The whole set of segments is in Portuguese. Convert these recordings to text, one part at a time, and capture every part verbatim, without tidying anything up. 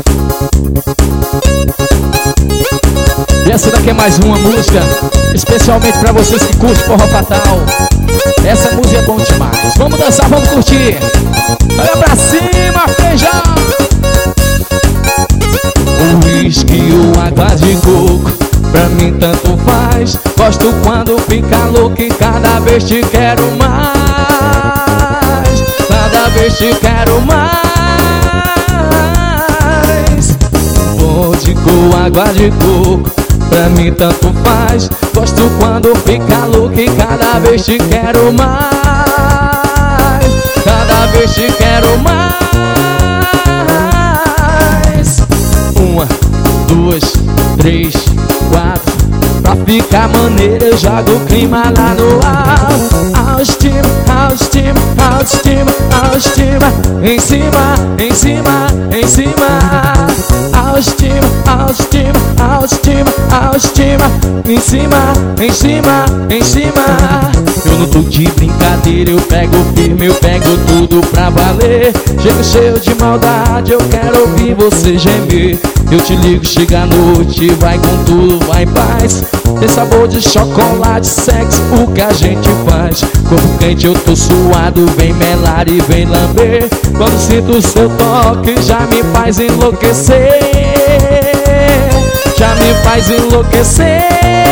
E essa daqui é mais uma música especialmente pra vocês que curtem forró fatal. Essa música é bom demais. Vamos dançar, vamos curtir. Olha pra cima, feijão. O uísque ou água de coco, pra mim tanto faz. Gosto quando fica louco e cada vez te quero mais. Cada vez te quero mais. Vodka ou água de coco, pra mim tanto faz. Gosto quando fica louco e cada vez te quero mais. Cada vez te quero mais. Uma, duas, três, quatro. Pra ficar maneiro eu jogo o clima lá no alto. Autoestima, autoestima, autoestima, autoestima. Em cima, em cima, em cima. Autoestima, autoestima, autoestima, autoestima. Em cima, em cima, em cima. Eu não tô de brincadeira, eu pego firme, eu pego tudo pra valer. Chego cheio de maldade, eu quero ouvir você gemer. Eu te ligo, chega a noite, vai com tudo, vai em paz. Tem sabor de chocolate, sexo, o que a gente faz. Corpo quente, eu tô suado, vem melar e vem lamber. Quando sinto o seu toque, já me faz enlouquecer. Já me faz enlouquecer.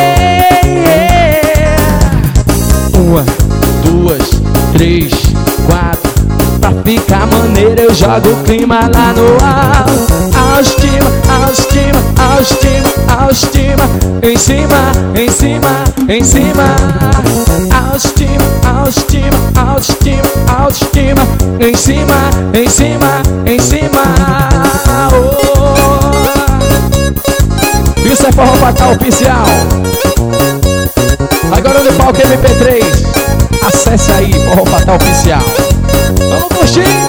Uma, duas, três, quatro. Pra ficar maneiro eu jogo o clima lá no alto. Autoestima, autoestima, autoestima, autoestima. Em cima, em cima, em cima. Autoestima, autoestima, autoestima, autoestima. Em cima, em cima, em cima. Oh. Isso é Forró Fatal Oficial. Agora no palco M P três. Acesse aí, Forró Fatal Oficial. Vamos curtir.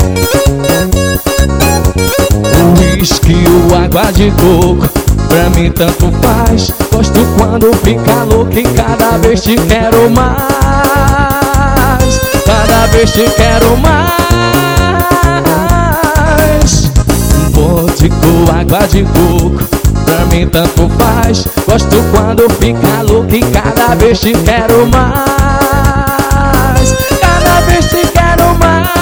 Uísque ou água de coco, pra mim tanto faz. Gosto quando fica louco e cada vez te quero mais. Cada vez te quero mais. Vodka ou água de coco, pra mim tanto faz. Gosto quando fica louco e cada vez te quero mais. Cada vez te quero mais.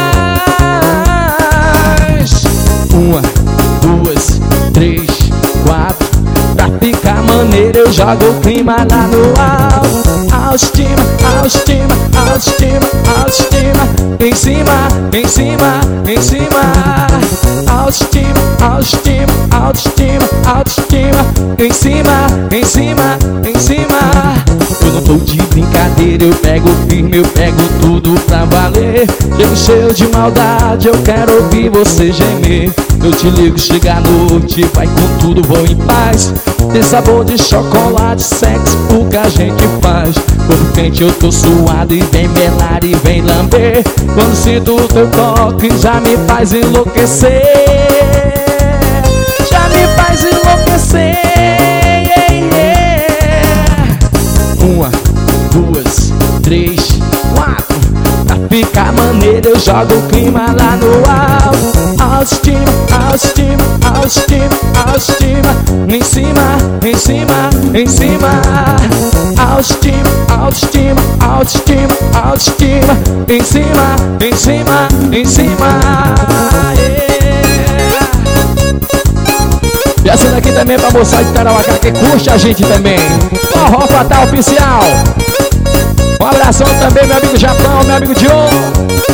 Uma, duas, três, quatro. Pra ficar maneiro eu jogo o clima lá no alto. Autoestima, autoestima, autoestima, autoestima. Em cima, em cima, em cima. Autoestima, autoestima, autoestima, autoestima. Em cima, em cima, em cima. Eu não tô de brincadeira, eu pego firme, eu pego tudo pra valer. Chego cheio de maldade, eu quero ouvir você gemer. Eu te ligo, chega a noite, vai com tudo, vou em paz. Tem sabor de chocolate, sexo, o que a gente faz. Corpo quente, eu tô suado e vem melar e vem lamber. Quando sinto o teu toque, já me faz enlouquecer. Já me faz enlouquecer. Uma, duas, três, quatro. Pra ficar maneiro eu jogo o clima lá no alto. Autoestima, autoestima, autoestima, autoestima. Em cima, em cima, em cima. Autoestima, autoestima, autoestima, autoestima. Em cima, em cima, em cima. Yeah. E essa daqui também é pra moçada de Tarauacá que curte a gente também. Forró Fatal Oficial. Um abração também, meu amigo Japão, meu amigo Diogo.